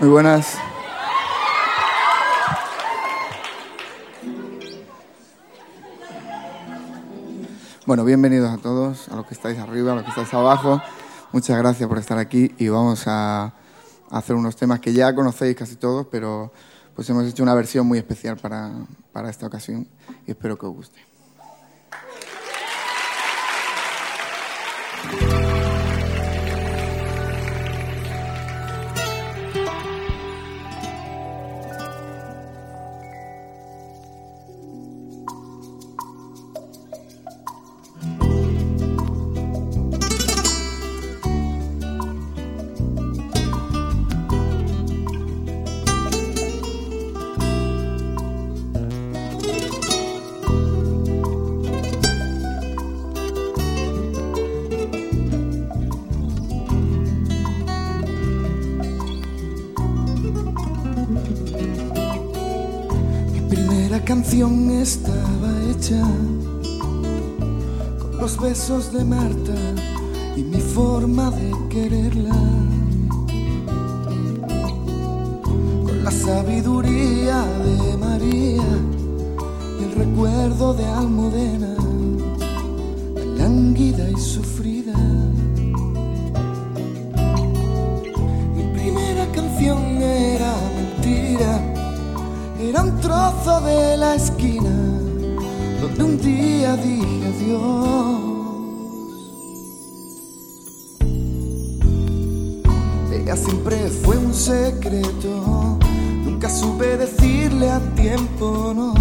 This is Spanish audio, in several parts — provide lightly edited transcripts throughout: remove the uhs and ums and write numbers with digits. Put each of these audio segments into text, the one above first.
Muy buenas. Bueno, bienvenidos a todos, a los que estáis arriba, a los que estáis abajo. Muchas gracias por estar aquí y vamos a hacer unos temas que ya conocéis casi todos, pero pues hemos hecho una versión muy especial para esta ocasión y espero que os guste. Canción estaba hecha con los besos de Marta y mi forma de quererla, con la sabiduría de María y el recuerdo de Almudena, lánguida y sufrida. Mi primera canción era mentira. Era un trozo de la esquina donde un día dije adiós. Ella siempre fue un secreto, nunca supe decirle a tiempo no.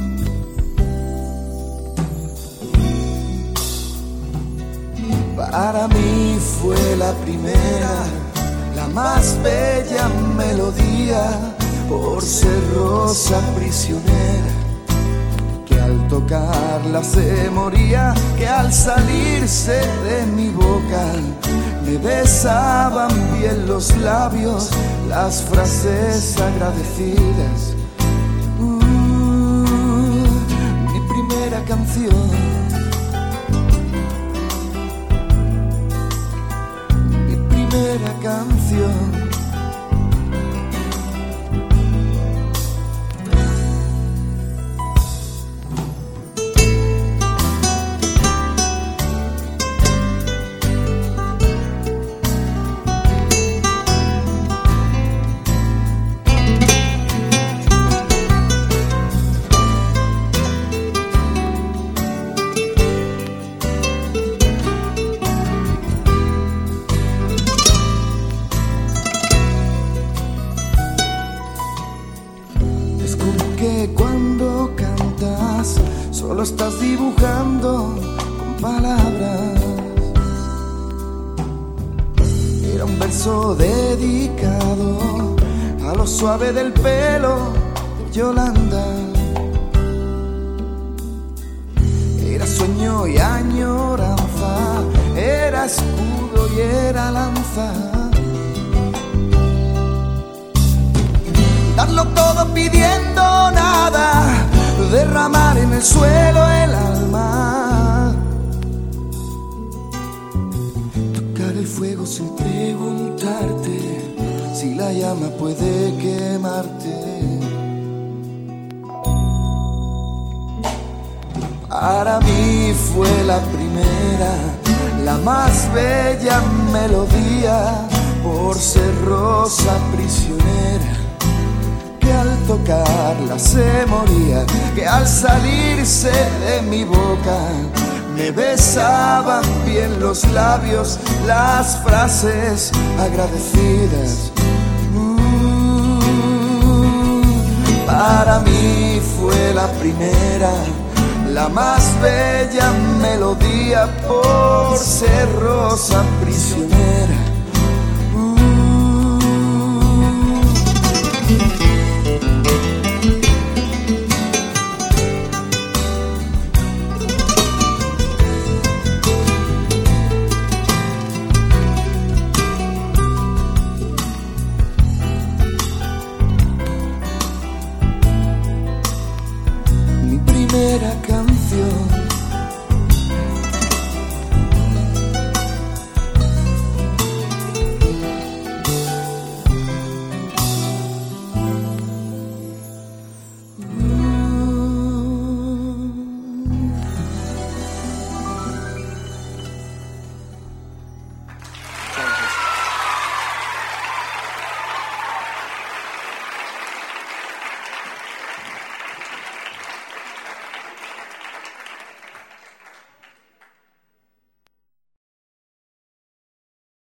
Para mí fue la primera, la más bella melodía, por ser rosa prisionera, que al tocarla se moría, que al salirse de mi boca me besaban bien los labios, las frases agradecidas. Mi primera canción, mi primera canción. Cuando cantas solo estás dibujando con palabras. Era un verso dedicado a lo suave del pelo de Yolanda. Era sueño y añoranza, era escudo y era lanza. Darlo todo pidiendo nada, derramar en el suelo el alma. Tocar el fuego sin preguntarte si la llama puede quemarte. Para mí fue la primera, la más bella melodía, por ser rosa prisionera, que al tocarla se moría, que al salirse de mi boca me besaban bien los labios, las frases agradecidas. Para mí fue la primera, la más bella melodía, por ser rosa prisionera,